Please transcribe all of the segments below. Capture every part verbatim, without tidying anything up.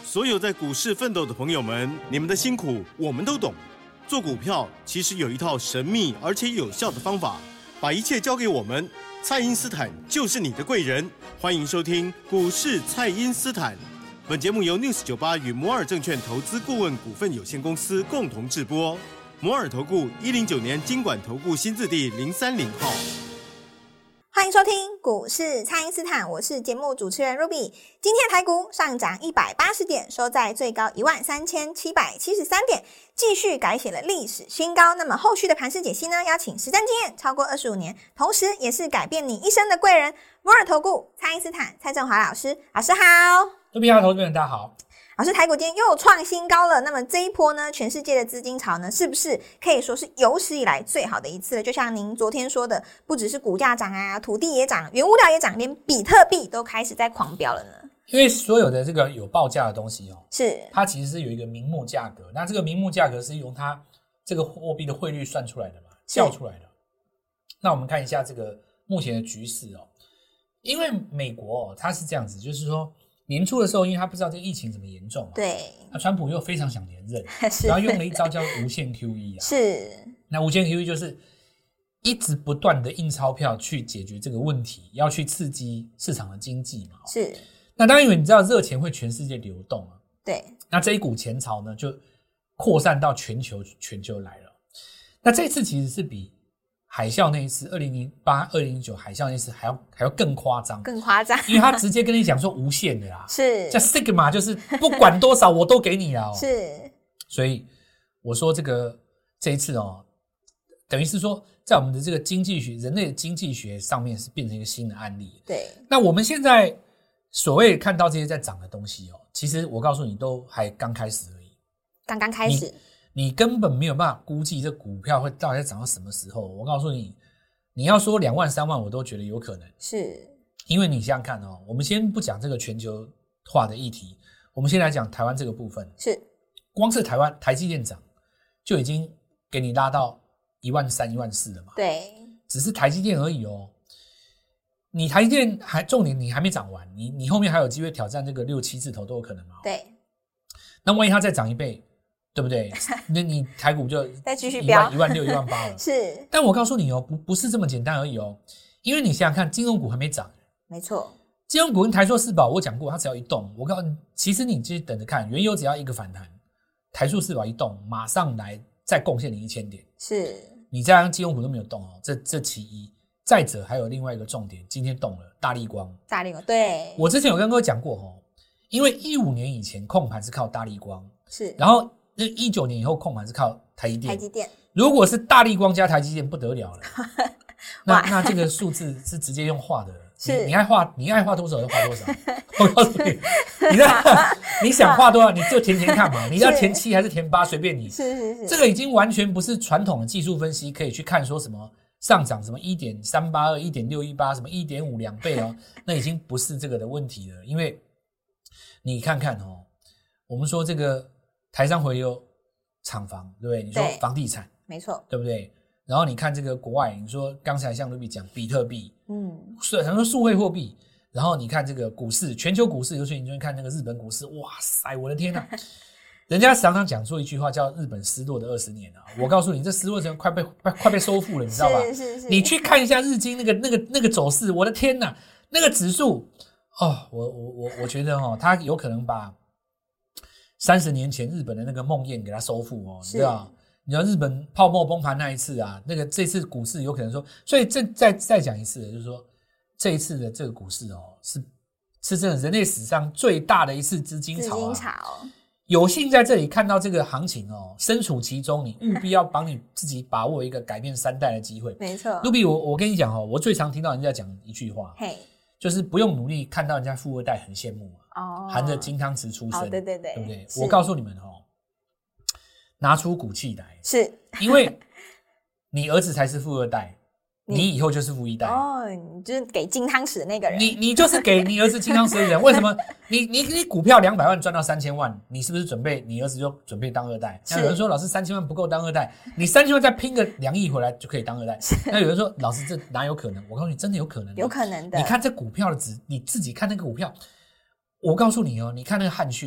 所有在股市奋斗的朋友们，你们的辛苦我们都懂。做股票其实有一套神秘而且有效的方法，把一切交给我们，蔡因斯坦就是你的贵人。欢迎收听股市蔡因斯坦。本节目由 News 九十八与摩尔证券投资顾问股份有限公司共同制播。摩尔投顾一零九年金管投顾新字第零三零号。 欢迎收听股市蔡因斯坦，我是节目主持人 Ruby。今天台股上涨一百八十点，收在最高一万三千七百七十三点，继续改写了历史新高。那么后续的盘势解析呢，邀请实战经验超过二十五年，同时也是改变你一生的贵人——摩尔投顾蔡因斯坦蔡正华老师。老师好。 Ruby好，投资人大家好。 老师，台股今天又创新高了。那么这一波呢，全世界的资金潮呢，是不是可以说是有史以来最好的一次了？就像您昨天说的，不只是股价涨啊，土地也涨，原物料也涨，连比特币都开始在狂飙了呢。 因为所有的这个有报价的东西哦， 是它其实是有一个名目价格，那这个名目价格是用它这个货币的汇率算出来的嘛，叫出来的。那我们看一下这个目前的局势哦，因为美国哦，它是这样子，就是说。年初的时候，因为他不知道这个疫情怎么严重嘛， 对， 那川普又非常想连任，然后用了一招叫无限 Q E 啊， 是， 那无限 Q E 就是一直不断的印钞票去解决这个问题，要去刺激市场的经济嘛， 是。 那当然，因为你知道热钱会全世界流动啊， 对， 那这一股钱潮呢，就扩散到全球，全球来了。那这次其实是比海啸那一次，二零零八、二零零九海啸那一次还要还要更夸张， 更夸张， 因为他直接跟你讲说无限的啦， 是， 叫 Sigma， 就是不管多少我都给你啦、哦， 是， 所以我说这个这一次哦，等于是说在我们的这个经济学、人类的经济学上面是变成一个新的案例。 对， 那我们现在所谓看到这些在涨的东西哦，其实我告诉你都还刚开始而已， 刚刚开始。 你根本没有办法估计这股票会到底涨到什么时候。我告诉你，你要说两万三万，我都觉得有可能。 是， 因为你想想看哦，我们先不讲这个全球化的议题，我们先来讲台湾这个部分。 是， 光是台湾台积电涨，就已经给你拉到一万三、一万四了嘛。 对， 只是台积电而已哦。你台积电还重点，你还没涨完，你你后面还有机会挑战这个六七字头都有可能嘛。 对， 那万一它再涨一倍？对不对？那你台股就再继续飙一万六、一万八了。 是， 但我告诉你哦，不不是这么简单而已哦，因为你想想看，金融股还没涨， 没错， 金融股跟台塑四宝，我讲过，它只要一动，我告诉你，其实你就等着看，原油只要一个反弹，台塑四宝一动，马上来再贡献你一千点。 是， 你这样金融股都没有动哦，这这其一。再者还有另外一个重点，今天动了大立光， 大立光，对， 我之前有跟各位讲过哦，因为一五年以前控盘是靠大立光， 是， 然后。一九年以后控盘是靠台积电， 台积电如果是大立光加台积电不得了了，那那这个数字是直接用画的， 是你, 你爱画你爱画多少就画多少。我告诉你，你在你想画多少你就填填看嘛，你要填七还是填八随便你。 是是是， 这个已经完全不是传统的技术分析可以去看说什么上涨什么 一点三八二 一点六一八 什么 一点五 两倍哦，那已经不是这个的问题了，因为你看看哦，我们说这个。台商回流厂房，对不对？你说房地产， 没错， 对不对？然后你看这个国外，你说刚才像 Ruby 讲比特币， 嗯， 很多数位货币，然后你看这个股市，全球股市，尤其你就看那个日本股市，哇塞，我的天哪！人家常常讲说一句话叫日本失落的二十年啊，我告诉你，这失落成快被快快被收复了，你知道吧？ 是是是， 你去看一下日经那个那个那个走势，我的天哪，那个指数哦，我我我我觉得哦，它有可能把。三十年前日本的那个梦魇给它收复哦，你知道？你知道日本泡沫崩盘那一次啊，那个这次股市有可能说，所以这再再讲一次，就是说这一次的这个股市哦，是是真的人类史上最大的一次资金潮啊！ 资金潮， 有幸在这里看到这个行情哦，身处其中，你务必要帮你自己把握一个改变三代的机会。 没错 ，Ruby， 我我跟你讲哦，我最常听到人家讲一句话， 嘿， 就是不用努力，看到人家富二代很羡慕嘛。 哦， 含着金汤匙出生、哦， 对对对， 对不对？我告诉你们哦，拿出骨气来， 是因为你儿子才是富二代，你, 你以后就是富一代哦，你就是给金汤匙的那个人， 你你就是给你儿子金汤匙的人。为什么？你你你股票两百万赚到三千万，你是不是准备你儿子就准备当二代？那有人说老师三千万不够当二代，你三千万再拼个两亿回来就可以当二代。那有人说老师这哪有可能？我告诉你，真的有可能， 有可能的。 你看这股票的值，你自己看那个股票。我告诉你哦，你看那个汉讯啊，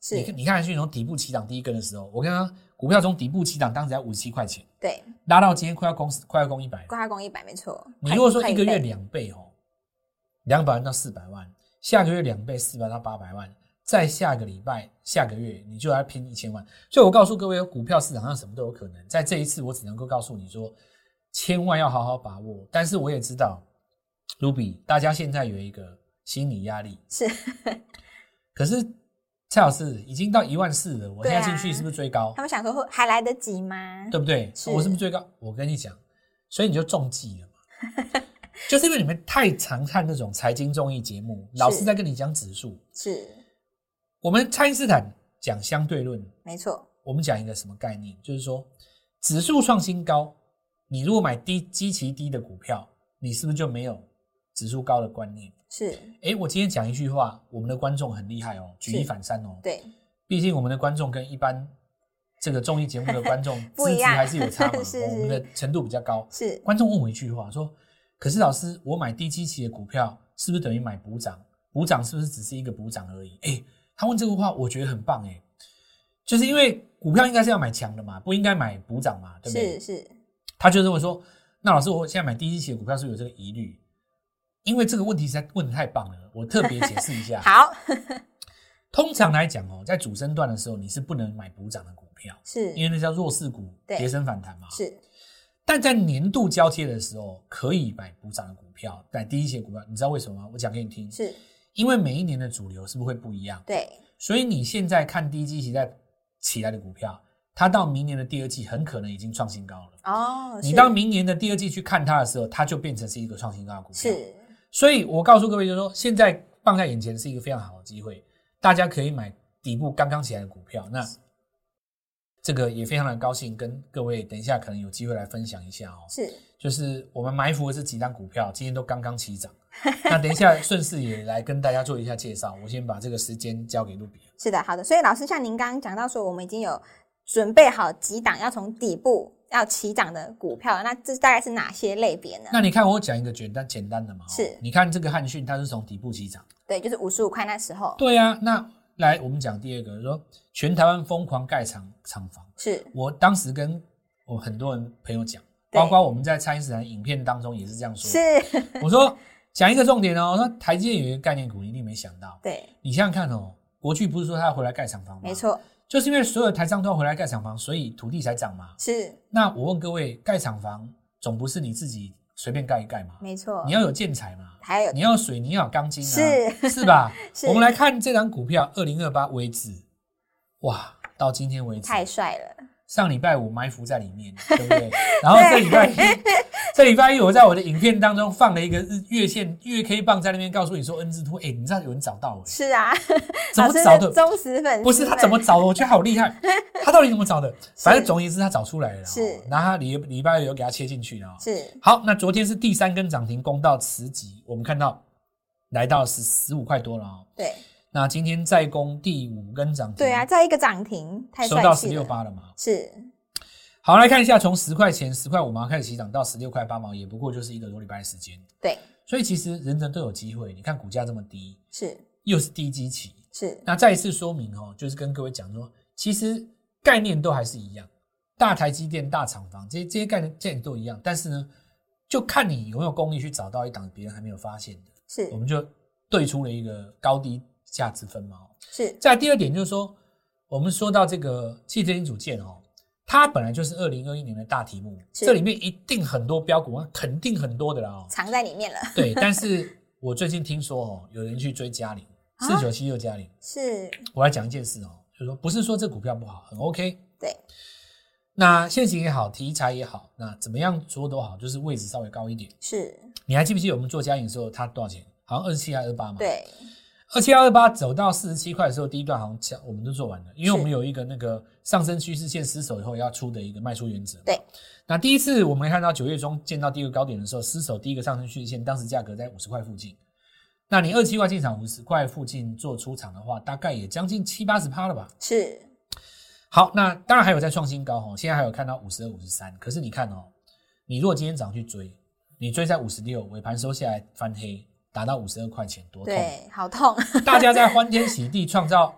是你你看韩讯从底部起涨第一根的时候，我跟他股票从底部起涨，当时才五十七块钱， 对， 拉到今天快要攻快要攻一百， 快要攻一百，没错。 你如果说一个月两倍哦，两百万到四百万，下个月两倍四百到八百万，再下个礼拜下个月你就要拼一千万。所以我告诉各位，股票市场上什么都有可能。在这一次，我只能够告诉你说，千万要好好把握。但是我也知道 ，Ruby 大家现在有一个心理压力是， 可是蔡老师已经到一万四了，我现在进去是不是追高？ 他们想说还来得及吗？ 对不对？ 是我是不是追高？我跟你讲，所以你就中计了嘛。就是因为你们太常看那种财经综艺节目，老师在跟你讲指数。 是， 我们蔡因斯坦讲相对论， 没错。 我们讲一个什么概念？就是说，指数创新高，你如果买低基期低的股票，你是不是就没有指数高的观念？ 是。 哎，我今天讲一句话，我们的观众很厉害哦，举一反三哦。 对， 毕竟我们的观众跟一般这个综艺节目的观众资质还是有差嘛， 是是我们的程度比较高。 是。 观众问我一句话说，可是老师，我买低基期的股票是不是等于买补涨？补涨是不是只是一个补涨而已？诶，他问这个话我觉得很棒诶，就是因为股票应该是要买强的嘛，不应该买补涨嘛，对不对？ 是是。 他就认为说，那老师我现在买低基期的股票是不是有这个疑虑？因为这个问题实在问得太棒了，我特别解释一下。 好。 通常来讲哦，在主升段的时候，你是不能买补涨的股票， 是因为那叫弱势股跌升反弹嘛。 是。 但在年度交接的时候，可以买补涨的股票，买低基期的股票，你知道为什么吗？我讲给你听， 是因为每一年的主流是不是会不一样？ 对， 所以你现在看低基期在起来的股票，它到明年的第二季很可能已经创新高了。 哦， 你到明年的第二季去看它的时候，它就变成是一个创新高的股票。 是， 所以我告诉各位，就是说，现在放在眼前是一个非常好的机会，大家可以买底部刚刚起来的股票。那这个也非常的高兴跟各位等一下可能有机会来分享一下哦。 是， 就是我们埋伏的是几档股票，今天都刚刚起涨。那等一下顺势也来跟大家做一下介绍。我先把这个时间交给露比。 是的，好的。所以老师像您刚刚讲到说，我们已经有准备好几档要从底部要起涨的股票，那这大概是哪些类别呢？ 那你看我讲一个简单简单的嘛， 是， 你看这个汉讯它是从底部起涨， 对，就是五十五块那时候。 对啊，那来我们讲第二个，说全台湾疯狂盖厂厂房， 是我当时跟我很多人朋友讲，包括我们在蔡因斯坦影片当中也是这样说。 是， 我说讲一个重点哦，我说台积电有一个概念股，你一定没想到。 对， 你想想看哦，国巨不是说他要回来盖厂房吗？ 没错， 就是因为所有台商都要回来盖厂房，所以土地才涨嘛。 是。 那我问各位，盖厂房总不是你自己随便盖一盖嘛？ 没错， 你要有建材嘛， 还有你要水泥，要有钢筋啊， 是是吧？ 是。 我们来看这张股票，二零二八为止，哇，到今天为止太帅了。 上礼拜五埋伏在里面，对不对？然后这礼拜一，这礼拜一我在我的影片当中放了一个月线月 K 棒在那边告诉你说 N 字突，哎，你知道有人找到哎？ 是啊， 怎么找的？ 忠实粉丝不是他怎么找的？我觉得好厉害，他到底怎么找的？反正总而言之他找出来了， 是， 然后他礼礼拜二有给他切进去了， 是。 好，那昨天是第三根涨停攻到十级，我们看到来到十十五块多了哦。 对。 那今天再攻第五根涨停， 对啊，再一个涨停，太帅气了， 收到十六八了嘛？ 是。 好，来看一下，从十块钱、十块五毛开始起涨到十六块八毛，也不过就是一个多礼拜的时间。 对， 所以其实人人都有机会。你看股价这么低， 是， 又是低基期， 是。 那再一次说明哦，就是跟各位讲说，其实概念都还是一样，大台积电、大厂房这些这些概念概念都一样，但是呢，就看你有没有功力去找到一档别人还没有发现的， 是， 我们就对出了一个高低价值分嘛。 是。 再来第二点就是说，我们说到这个汽车零组件哦。它本来就是二零二一年的大题目，这里面一定很多标股，肯定很多的啦、哦， 藏在里面了。 对，但是我最近听说哦，有人去追嘉陵四九七六嘉陵， 是。 我来讲一件事哦，就是说不是说这股票不好，很 OK。 对。 那现行也好，题材也好，那怎么样说都好，就是位置稍微高一点。 是。 你还记不记得我们做嘉陵的时候，它多少钱？好像二十七还二十八嘛。 对。 二七二二八走到四十七块的时候，第一段好像我们都做完了，因为我们有一个那个上升趋势线失守以后要出的一个卖出原则。 对， 那第一次我们看到九月中见到第一个高点的时候，失守第一个上升趋势线，当时价格在五十块附近。那你二十七块进场，五十块附近做出场的话，大概也将近七八十趴了吧？ 是。 好，那当然还有在创新高哦，现在还有看到五十二、五十三。可是你看哦，你如果今天早上去追，你追在五十六，尾盘收下来翻黑。达到五十二块钱，多痛！ 对，好痛！ 大家在欢天喜地创造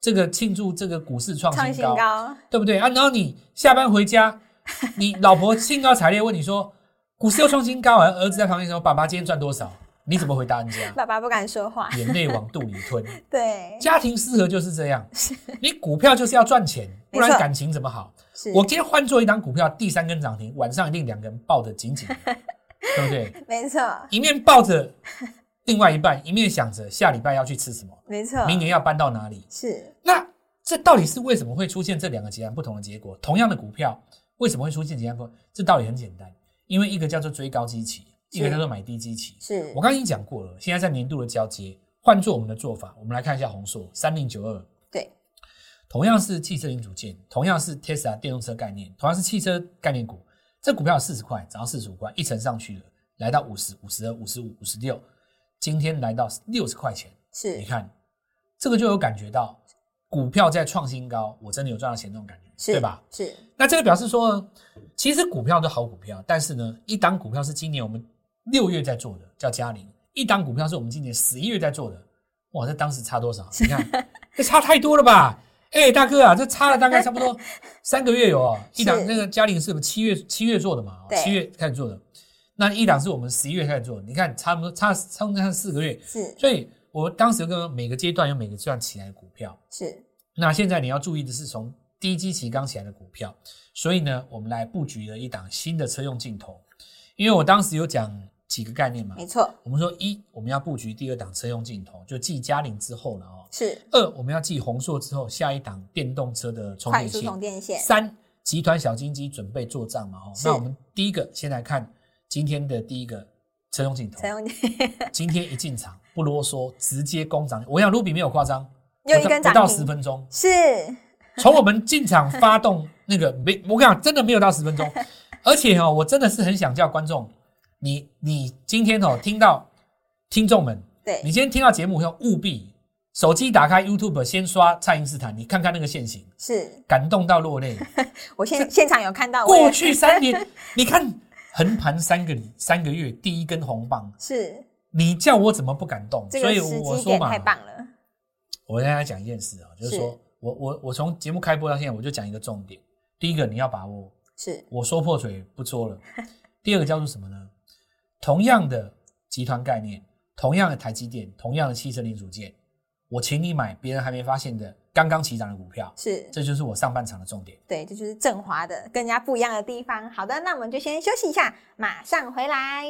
这个庆祝这个股市创新高， 高对不对啊？然后你下班回家，你老婆兴高采烈问你说股市又创新高，儿子在旁边说爸爸今天赚多少？你怎么回答人家？ 爸爸不敢说话， 眼泪往肚里吞。 对， 家庭失和就是这样，你股票就是要赚钱，不然感情怎么好？我今天换做一档股票，第三根涨停，晚上一定两个人抱得紧紧的，对不对？ 没错， 一面抱着另外一半，一面想着下礼拜要去吃什么， 没错， 明年要搬到哪里。 是， 那这到底是为什么会出现这两个截然不同的结果？同样的股票为什么会出现截然不同？这道理很简单，因为一个叫做追高基期，一个叫做买低基期。 是我刚刚已经讲过了，现在在年度的交接，换做我们的做法，我们来看一下宏硕三零九二， 对， 同样是汽车零组件，同样是 Tesla 电动车概念，同样是汽车概念股，这股票四十块涨到四十五块，一层上去了，来到五十、五十二、五十五、五十六，今天来到六十块钱。 是， 你看这个就有感觉到股票在创新高，我真的有赚到钱那种感觉，对吧？ 是。 那这个表示说，其实股票都好股票，但是呢，一档股票是今年我们六月在做的，叫嘉陵；一档股票是我们今年十一月在做的。哇，这当时差多少？你看，这差太多了吧？哎、欸，大哥啊，这差了大概差不多三个月有哦。一档那个嘉陵是我们七月七月做的嘛，七月开始做的。那一档是我们十一月开始做的，你看差不多差差不多四个月。 是， 所以我当时跟每个阶段有每个阶段起来的股票。 是。 那现在你要注意的是从低基期刚起来的股票，所以呢，我们来布局了一档新的车用镜头。因为我当时有讲几个概念嘛， 没错。 我们说一，我们要布局第二档车用镜头，就继嘉陵之后了哦。 是。 二，我们要继宏硕之后，下一档电动车的充电线。 快速充电线。 三，集团小金鸡准备做账嘛哦。那我们第一个先来看今天的第一个车用镜头。 车用今天一进场不啰嗦，直接攻涨。我想 Ruby 没有夸张， 又一根涨停， 不到十分钟。 是。 从我们进场发动那个没，我跟你讲，真的没有到十分钟。而且哦，我真的是很想叫观众，你你今天哦听到听众们， 对， 你今天听到节目后，务必手机打开 YouTube， 先刷蔡因斯坦，你看看那个现形， 是感动到落泪。 我现现场有看到， 过去三年，你看横盘三个三个月，第一根红棒， 是你叫我怎么不感动？ 这个时机点太棒了。 我跟大家讲一件事啊，就是说我我我从节目开播到现在，我就讲一个重点。第一个，你要把握， 是我说破嘴不说了。第二个叫做什么呢？同样的集团概念，同样的台积电，同样的汽车零组件，我请你买别人还没发现的刚刚起涨的股票， 是， 这就是我上半场的重点。 对，这就是振华的更加不一样的地方。好的，那我们就先休息一下，马上回来。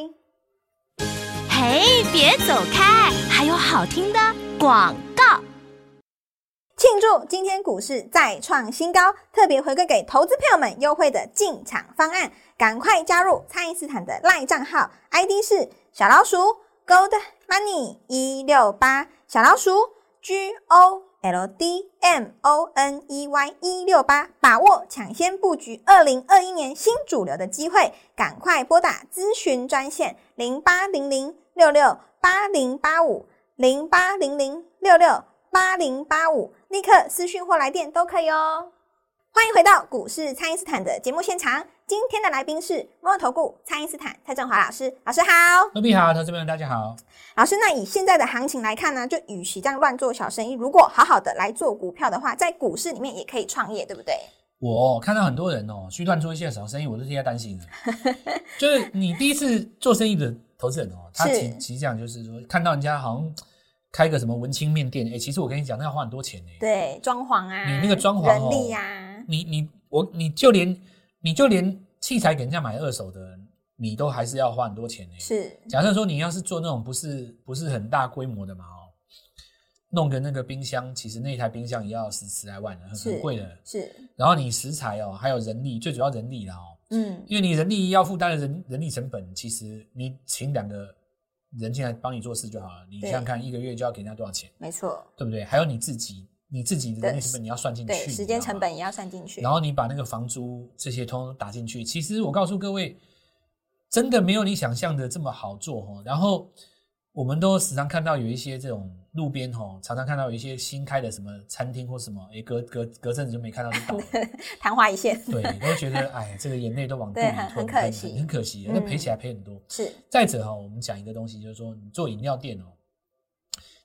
嘿，别走开，还有好听的广告。 庆祝今天股市再创新高，特别回馈给投资朋友们优惠的进场方案，赶快加入蔡因斯坦的 LINE 账号 ，I D 是小老鼠 Gold Money 一六八，小老鼠 G O L D M O N E Y 一六八，把握抢先布局二零二一年新主流的机会，赶快拨打咨询专线零八零零六六八零八五 零八零零六六八零八五，立刻私讯或来电都可以哦。欢迎回到股市蔡因斯坦的节目现场，今天的来宾是摩尔投顾蔡因斯坦蔡正华老师，老师好。 各位好，投资朋友大家好。 老师，那以现在的行情来看呢，就与其这样乱做小生意，如果好好的来做股票的话，在股市里面也可以创业，对不对？ 我看到很多人哦，去乱做一些小生意，我都替他担心了。就是你第一次做生意的投资人哦，他其其实这样就是说，看到人家好像开个什么文青面店，哎，其实我跟你讲，那要花很多钱哎。 对，装潢啊， 你那个装潢、哦、 人力啊， 你你我你就连你就连器材给人家买二手的，你都还是要花很多钱哎。 是， 假设说你要是做那种不是不是很大规模的嘛哦，弄个那个冰箱，其实那台冰箱也要十十来万了，很贵的。 是， 然后你食材哦，还有人力，最主要人力啦哦， 嗯， 因为你人力要负担的人人力成本，其实你请两个人进来帮你做事就好了。你想想看，一个月就要给人家多少钱？ 没错， 对不对？还有你自己，你自己的人力成本你要算进去， 对，时间成本也要算进去。 然后你把那个房租这些通通打进去，其实我告诉各位，真的没有你想象的这么好做哦。然后我们都时常看到有一些这种路边哦，常常看到有一些新开的什么餐厅或什么，哎，隔隔隔阵子就没看到就倒了， 昙花一现。 对，都觉得哎，这个眼泪都往肚里吞， 很可惜， 很, 很可惜，那、嗯、赔起来赔很多。 是。 再者哈、哦，我们讲一个东西，就是说你做饮料店哦，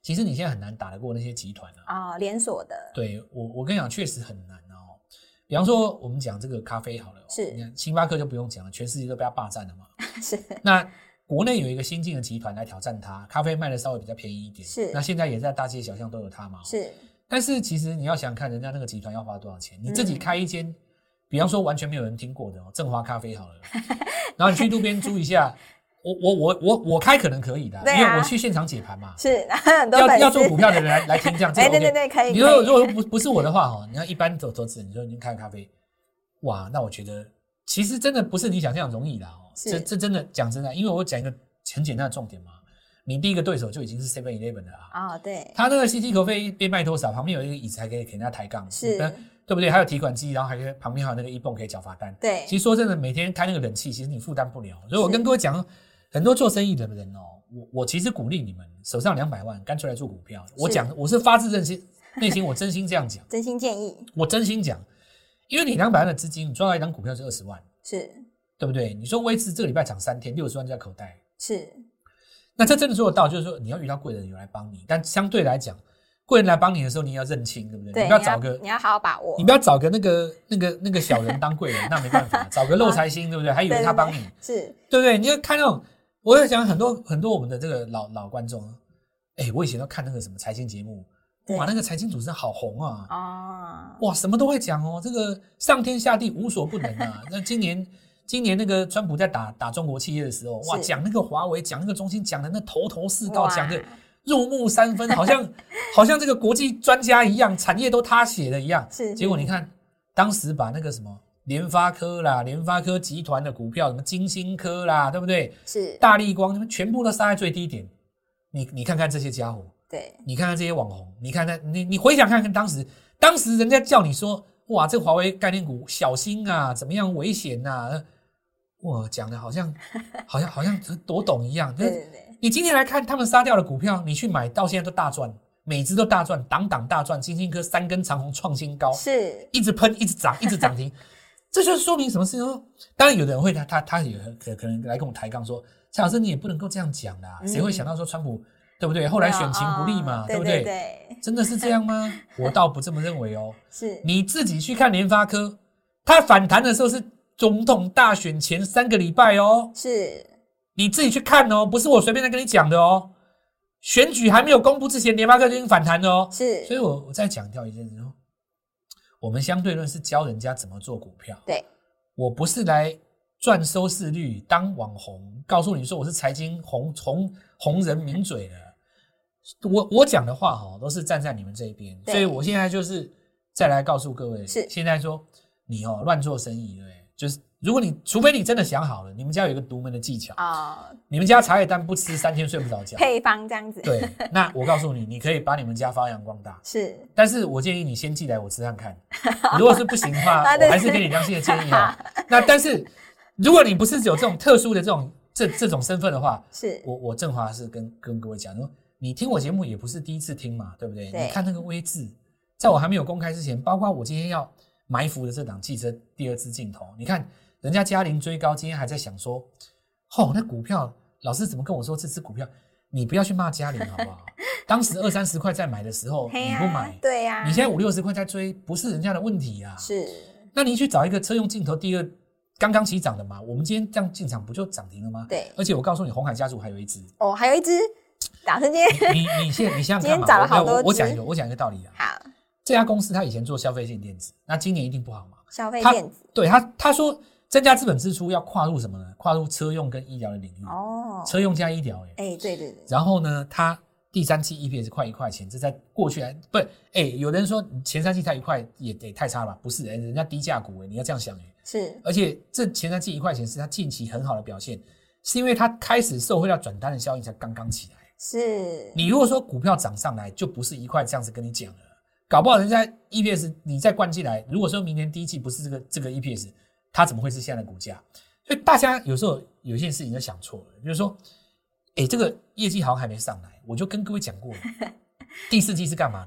其实你现在很难打得过那些集团啊，哦，连锁的。 对我，我跟你讲，确实很难哦。比方说，我们讲这个咖啡好了， 是， 你看星巴克就不用讲了，全世界都被它霸占了嘛。 是。 那国内有一个新进的集团来挑战它，咖啡卖的稍微比较便宜一点。 是。 那现在也在大街小巷都有它嘛。 是。 但是其实你要想看人家那个集团要花多少钱，你自己开一间，嗯、比方说完全没有人听过的哦，正华咖啡好了，然后你去路边租一下。我我我我我开可能可以的，啊、因为我去现场解盘嘛。 是，很多要要做股票的人来来听这样，这个 OK。 对对对，可以。 你说如果不不是我的话哈，你看一般投投资人，你说你开咖啡，哇，那我觉得其实真的不是你想象容易的哦。这这真的讲真的，因为我讲一个很简单的重点嘛，你第一个对手就已经是 Seven Eleven 了啊。 哦，对。他那个 C T 咖啡被卖多少？旁边有一个椅子还可以给人家抬杠， 是， 对不对？还有提款机，然后还可以旁边还有那个一泵可以缴罚单。 对。 其实说真的，每天开那个冷气，其实你负担不了。所以我跟各位讲。很多做生意的人哦，我我其实鼓励你们手上两百万，干脆来做股票。我讲我是发自内心，内心我真心这样讲， 真心建议。我真心讲，因为你两百万的资金，你赚到一张股票是二十万， 是， 对不对？你说威志这个礼拜涨三天，六十万在口袋， 是。 那这真的做得到，就是说你要遇到贵人有来帮你，但相对来讲，贵人来帮你的时候，你也要认清，对不对？ 对， 你不要找个， 你要好好把握， 你不要找个那个那个那个小人当贵人，那没办法，找个漏财星，对不对？还以为他帮你， 对对对是， 对不对？你要看那种。我在讲很多很多我们的这个老老观众，哎，我以前都看那个什么财经节目，哇，那个财经主持人好红啊，啊，哇，什么都会讲哦，这个上天下地无所不能啊。那今年今年那个川普在打打中国企业的时候，哇，讲那个华为，讲那个中兴，讲的那头头是道，讲的入木三分，好像好像这个国际专家一样，产业都他写的一样。 是， 结果你看，当时把那个什么。联发科啦，联发科集团的股票，什么金星科啦，对不对？ 是大立光，全部都杀在最低点。你你看看这些家伙， 对， 你看看这些网红，你看看你你回想看看当时，当时人家叫你说，哇，这华为概念股小心啊，怎么样危险啊？哇，讲的好像好像好像多懂一样。 对对对。 你今天来看他们杀掉的股票，你去买到现在都大赚。每只都大赚，档档大赚，金星科三根长红创新高， 是一直喷，一直涨，一直涨停。这就是说明什么事情？当然，有的人会他他他也可可能来跟我抬杠说，蔡老师你也不能够这样讲啦，谁、嗯、会想到说川普对不对？后来选情不利嘛，哦、对不对？ 对对对， 真的是这样吗？我倒不这么认为哦。 是你自己去看联发科，它反弹的时候是总统大选前三个礼拜哦， 是你自己去看哦，不是我随便在跟你讲的哦。选举还没有公布之前，联发科就已经反弹了哦。 是， 所以我我再强调一件事哦。我们相对论是教人家怎么做股票， 对， 我不是来赚收视率、当网红，告诉你说我是财经红红红人名嘴的。我我讲的话哈，都是站在你们这一边，所以我现在就是再来告诉各位， 是现在说你哦乱做生意，对不对？就是如果你除非你真的想好了，你们家有一个独门的技巧啊、哦，你们家茶叶蛋不吃三天睡不着觉， 配方这样子。 对，那我告诉你，你可以把你们家发扬光大。 是， 但是我建议你先寄来我吃看看，如果是不行的话，我还是给你良心的建议啊。那但是如果你不是有这种特殊的这种这这种身份的话， 是我我振华是跟跟各位讲说，你听我节目也不是第一次听嘛，对不对？对，你看那个微字，在我还没有公开之前，包括我今天要埋伏的这档汽车第二支镜头，你看。人家嘉陵追高，今天还在想说，哦，那股票老师怎么跟我说这支股票？你不要去骂嘉陵好不好？当时二三十块在买的时候，你不买， 对呀、啊， 你现在五六十块在追，不是人家的问题啊。 是， 那你去找一个车用镜头第二刚刚起涨的嘛？我们今天这样进场不就涨停了吗？ 对， 而且我告诉你，鸿海家族还有一只哦，还有一只，打算今天你你现你想想看嘛， 今天涨了好多只。 我讲一个，我讲一个道理啊。 好， 这家公司它以前做消费性电子，那今年一定不好嘛？ 消费电子， 对他他说。增加资本支出要跨入什么呢？跨入车用跟医疗的领域哦，车用加医疗哎、 欸，哎、欸，对对对。然后呢，它第三季 E P S 快一块钱，这在过去来不哎、欸，有人说前三季才一块也得太差了吧？不是哎、欸，人家低价股哎、欸，你要这样想哎、欸。 是，而且这前三季一块钱是它近期很好的表现，是因为它开始受惠到转单的效应才刚刚起来。 是， 你如果说股票涨上来，就不是一块这样子跟你讲了，搞不好人家 E P S 你再灌进来，如果说明年第一季不是这个这个 E P S。它怎么会是现在的股价？所以大家有时候有一件事情就想错了，就是说，哎，这个业绩好像还没上来，我就跟各位讲过了，第四季是干嘛的？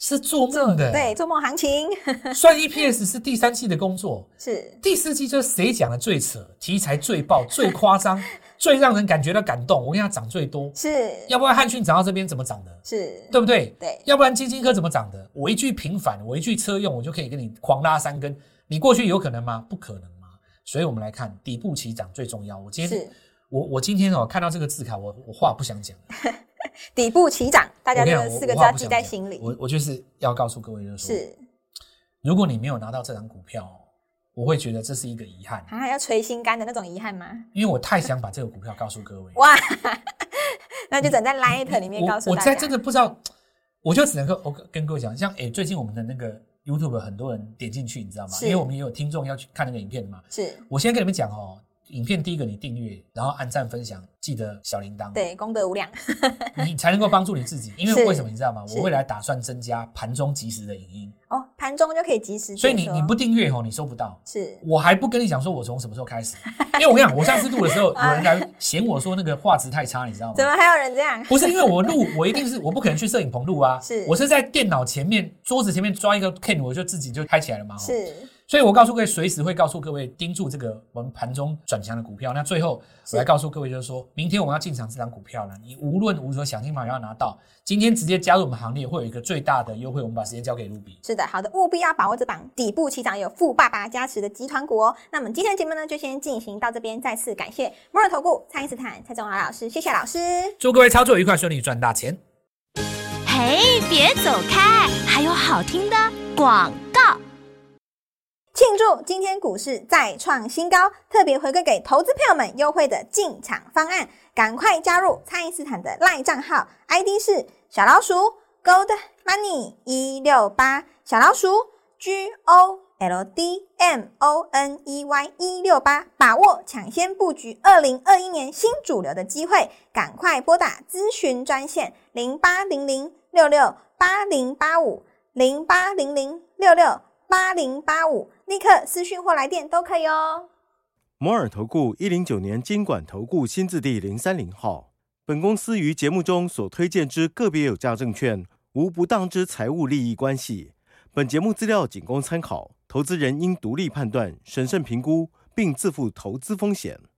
是做梦的， 对，做梦行情算 E P S 是第三季的工作， 是第四季就是谁讲的最扯，题材最爆、最夸张、最让人感觉到感动。我跟你讲，涨最多， 是， 要不然汉讯涨到这边怎么涨的？ 是， 对不对？ 对， 要不然基金科怎么涨的？我一句平反，我一句车用，我就可以跟你狂拉三根。你过去有可能吗？不可能嘛。所以我们来看底部起涨最重要。我今天我我今天哦看到这个字卡，我我话不想讲。 底部起涨，大家这个四个字要记在心里。 我我就是要告诉各位，就是说， 是， 如果你没有拿到这张股票，我会觉得这是一个遗憾啊，要捶心肝的那种遗憾吗？ 因为我太想把这个股票告诉各位。 哇，那就等在 Light 里面告诉大家。 我在真的不知道，我就只能够我跟各位讲，像哎、欸，最近我们的那个 YouTube 很多人点进去，你知道吗？因为我们也有听众要去看那个影片嘛。是，我先跟你们讲哦。影片第一个你订阅，然后按赞分享，记得小铃铛， 对，功德无量， 你才能够帮助你自己。因为为什么你知道吗？我未来打算增加盘中即时的影音哦，盘中就可以即时， 所以你你不订阅哦，你收不到。 是， 我还不跟你讲说我从什么时候开始，因为我跟你讲，我上次录的时候，有人来嫌我说那个画质太差，你知道吗？ 怎么还有人这样？ 不是因为我录，我一定是我不可能去摄影棚录啊， 是我是在电脑前面桌子前面抓一个 cam， 我就自己就拍起来了嘛。 是。 所以我告诉各位，随时会告诉各位盯住这个我们盘中转强的股票。那最后我来告诉各位，就是说明天我们要进场这张股票了，你无论如何想尽办法要拿到。今天直接加入我们行列，会有一个最大的优惠。我们把时间交给Ruby。 是的，好的，务必要把握这档底部起涨有富爸爸加持的集团股哦。那么今天的节目呢，就先进行到这边。再次感谢摩尔投顾蔡因斯坦蔡宗华老师，谢谢老师， 祝各位操作愉快，顺利赚大钱。 嘿，别走开，还有好听的广告。 庆祝今天股市再创新高，特别回馈给投资朋友们优惠的进场方案，赶快加入蔡因斯坦的 LINE 账号 ，I D 是小老鼠 Gold Money 一六八，小老鼠 G O L D M O N E Y 一六八，把握抢先布局二零二一年新主流的机会，赶快拨打咨询专线零八零零六六八零八五 零八零零六六八零八五，立刻私讯或来电都可以哦。 摩尔投顾一零九年金管投顾新字第零三零号。本公司于节目中所推荐之个别有价证券，无不当之财务利益关系。本节目资料仅供参考，投资人应独立判断、审慎评估，并自负投资风险。